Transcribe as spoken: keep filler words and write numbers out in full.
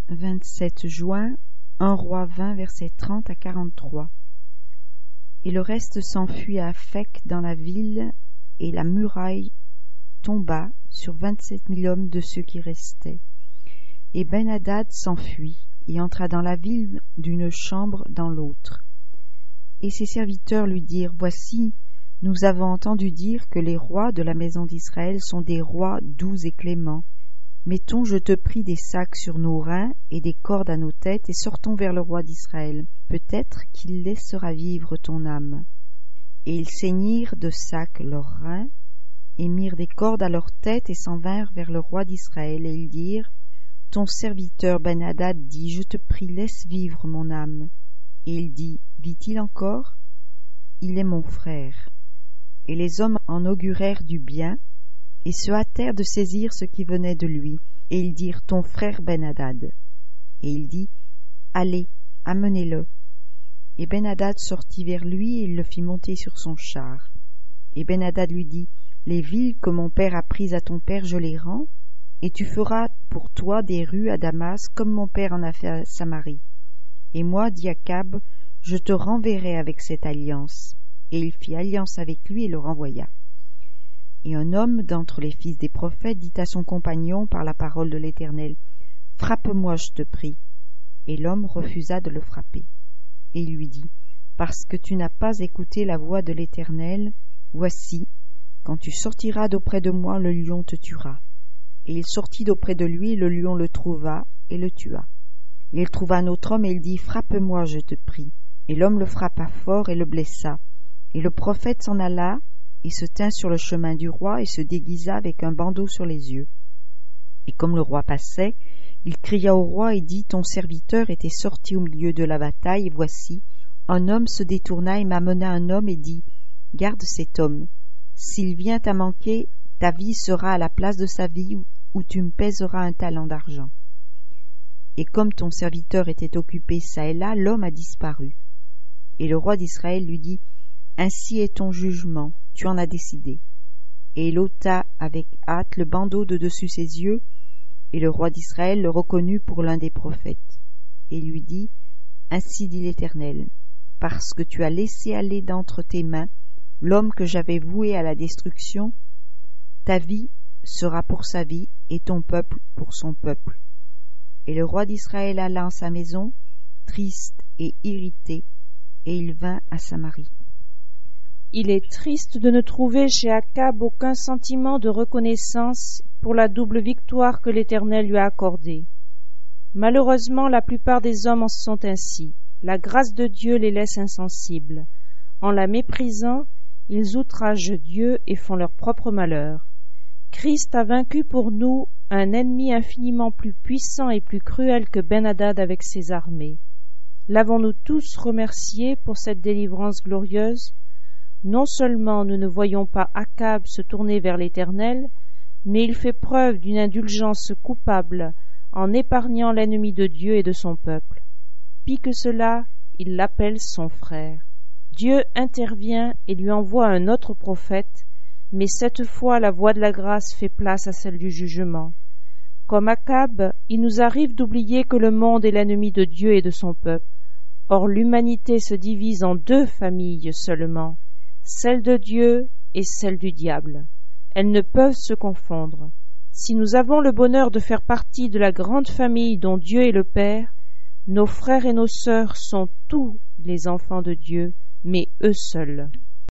vingt-sept juin, un roi vingt, versets trente à quarante-trois. Et le reste s'enfuit à Aphek dans la ville, et la muraille tomba sur vingt-sept mille hommes de ceux qui restaient. Et Ben-Hadad s'enfuit, et entra dans la ville d'une chambre dans l'autre. Et ses serviteurs lui dirent, Voici, nous avons entendu dire que les rois de la maison d'Israël sont des rois doux et cléments. Mettons, je te prie, des sacs sur nos reins et des cordes à nos têtes, et sortons vers le roi d'Israël. Peut-être qu'il laissera vivre ton âme. Et ils ceignirent de sacs leurs reins, et mirent des cordes à leurs têtes, et s'en vinrent vers le roi d'Israël, et ils dirent, Ton serviteur Ben-Hadad dit, Je te prie, laisse vivre mon âme. Et il dit, Vit-il encore? Il est mon frère. Et les hommes en augurèrent du bien, et se hâtèrent de saisir ce qui venait de lui, et ils dirent, Ton frère Ben-Hadad. Et il dit, Allez, amenez-le. Et Ben-Hadad sortit vers lui, et il le fit monter sur son char. Et Ben-Hadad lui dit, Les villes que mon père a prises à ton père, je les rends, et tu feras pour toi des rues à Damas, comme mon père en a fait à Samarie. Et moi, dit Akab, je te renverrai avec cette alliance. Et il fit alliance avec lui et le renvoya. Et un homme d'entre les fils des prophètes dit à son compagnon par la parole de l'Éternel, Frappe-moi, je te prie. Et l'homme refusa de le frapper. Et il lui dit, Parce que tu n'as pas écouté la voix de l'Éternel, voici, quand tu sortiras d'auprès de moi, le lion te tuera. Et il sortit d'auprès de lui, le lion le trouva et le tua. Et il trouva un autre homme et il dit, Frappe-moi, je te prie. Et l'homme le frappa fort et le blessa. Et le prophète s'en alla et se tint sur le chemin du roi et se déguisa avec un bandeau sur les yeux. Et comme le roi passait, il cria au roi et dit, Ton serviteur était sorti au milieu de la bataille, et voici, un homme se détourna et m'amena un homme et dit, Garde cet homme. S'il vient à manquer, ta vie sera à la place de sa vie, où tu me pèseras un talent d'argent. Et comme ton serviteur était occupé çà et là, l'homme a disparu. Et le roi d'Israël lui dit, Ainsi est ton jugement, tu en as décidé. Et il ôta avec hâte le bandeau de dessus ses yeux, et le roi d'Israël le reconnut pour l'un des prophètes. Et lui dit, Ainsi dit l'Éternel, parce que tu as laissé aller d'entre tes mains l'homme que j'avais voué à la destruction, ta vie sera pour sa vie, et ton peuple pour son peuple. Et le roi d'Israël alla en sa maison, triste et irrité, et il vint à Samarie. Il est triste de ne trouver chez Akab aucun sentiment de reconnaissance pour la double victoire que l'Éternel lui a accordée. Malheureusement, la plupart des hommes en sont ainsi. La grâce de Dieu les laisse insensibles. En la méprisant, ils outragent Dieu et font leur propre malheur. Christ a vaincu pour nous un ennemi infiniment plus puissant et plus cruel que Ben-Hadad avec ses armées. L'avons-nous tous remercié pour cette délivrance glorieuse? Non seulement nous ne voyons pas Akab se tourner vers l'Éternel, mais il fait preuve d'une indulgence coupable en épargnant l'ennemi de Dieu et de son peuple. Pis que cela, il l'appelle son frère. Dieu intervient et lui envoie un autre prophète, mais cette fois la voix de la grâce fait place à celle du jugement. Comme Akab, il nous arrive d'oublier que le monde est l'ennemi de Dieu et de son peuple. Or l'humanité se divise en deux familles seulement, celle de Dieu et celle du diable. Elles ne peuvent se confondre. Si nous avons le bonheur de faire partie de la grande famille dont Dieu est le Père, nos frères et nos sœurs sont tous les enfants de Dieu, mais eux seuls.